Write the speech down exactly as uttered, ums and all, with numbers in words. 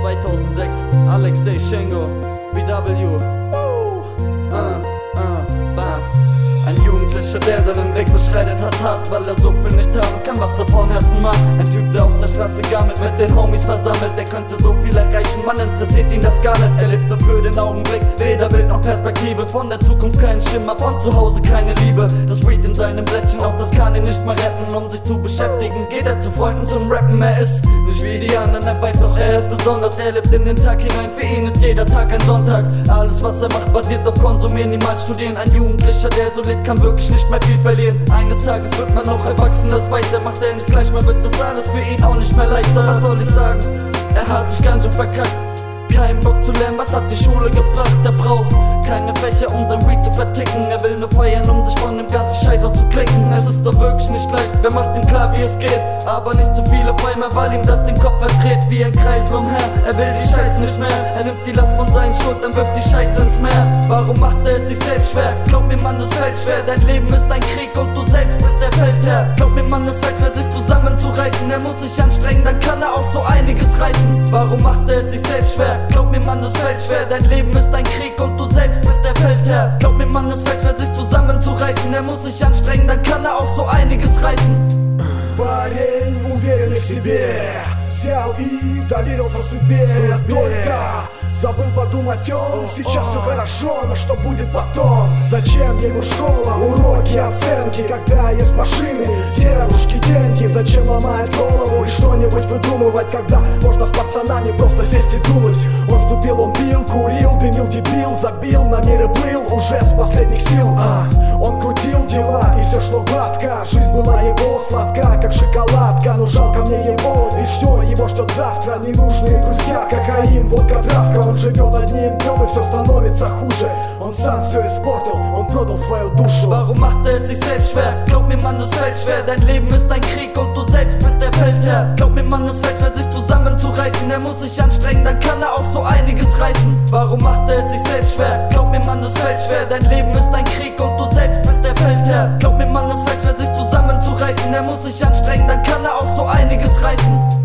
zweitausendsechs, Alexei Schengo, B W. Uh, uh, uh, bam. Ein Jugendlicher, der seinen Weg beschreitet hat, hart, weil er so viel nicht haben kann, was er von Herzen macht. Ein Typ, der auf der Straße gammelt, mit den Homies versammelt, der könnte so viel erreichen, man interessiert ihn das gar nicht. Er lebte für den Augenblick, weder Bild noch Perspektive, von der Zukunft kein Schimmer, von zu Hause keine Liebe. Das Weed in seinem Blättchen, auch das kann ihn nicht mal retten, um sich zu beschäftigen, geht er zu Freunden zum Rappen. Er ist nicht wie die anderen, er weiß auch, er ist besonders, er lebt in den Tag hinein, für ihn ist jeder Tag ein Sonntag. Alles, was er macht, basiert auf Konsumieren, niemals studieren. Ein Jugendlicher, der so lebt, kann wirklich nicht mehr viel verlieren. Eines Tages wird man auch erwachsen, das weiß er, macht er nicht gleich, man wird das alles für ihn auch nicht mehr leichter. Was soll ich sagen? Er hat sich ganz schön verkackt. Kein Bock zu lernen, was hat die Schule gebracht? Er braucht keine Fächer, um sein Weed zu verticken. Er will nur feiern, um sich von dem ganzen Scheiß auszuklicken. Es ist doch wirklich nicht leicht, wer macht ihm klar, wie es geht. Aber nicht zu viel auf einmal, weil ihm das den Kopf verdreht wie ein Kreisel umher. Er will die Scheiße nicht mehr, er nimmt die Last von seinen Schultern, wirft die Scheiße ins Meer. Warum macht er es sich selbst schwer? Glaub mir, Mann, es fällt schwer. Dein Leben ist ein Krieg und du selbst bist der Feldherr. Glaub mir, Mann, es fällt schwer, sich zusammenzureißen. Er muss sich anstrengen, dann kann er auch so einiges reißen. Warum macht er es sich selbst schwer? Glaub mir, Mann, es fällt schwer, dein Leben ist ein Krieg und du selbst bist der Feldherr. Glaub mir, Mann, es fällt schwer, sich zusammenzureißen. Er muss sich anstrengen, dann kann er auch so einiges reißen. Парень уверен в себе, взял и доверился судьбе. Только забыл подумать он, сейчас все хорошо, но что будет потом? Зачем ему школа, уроки, оценки, когда есть машины, девушки, деньги? Зачем ломать голову и что-нибудь выдумывать, когда можно с пацанами просто сесть и думать? Он вступил, он пил, курил, дымил, дебил, забил, на мир и плыл уже с последних сил. а, Он крутил дела и все шло гладко, жизнь была его сладка, как шоколадка. Но жалко мне его, и что его ждет завтра? Ненужные друзья, кокаин, водка, травка. Он живет одним днем и все становится хуже. Он сам все испортил, он продал свою душу. Warum macht er es sich selbst schwer? Glaub mir, Mann, es fällt schwer. Dein Leben ist ein Krieg und du selbst bist der Feldherr. Glaub mir, Mann, es fällt schwer, sich zusammenzureißen. Er muss sich anstrengen, dann kann er auch so einiges reißen. Warum macht er es sich selbst schwer? Glaub mir, Mann, es fällt schwer. Dein Leben ist ein Krieg und du selbst bist der Feldherr. Glaub mir, Mann, es fällt schwer, sich zusammenzureißen. Er muss sich anstrengen, dann kann er auch so einiges reißen.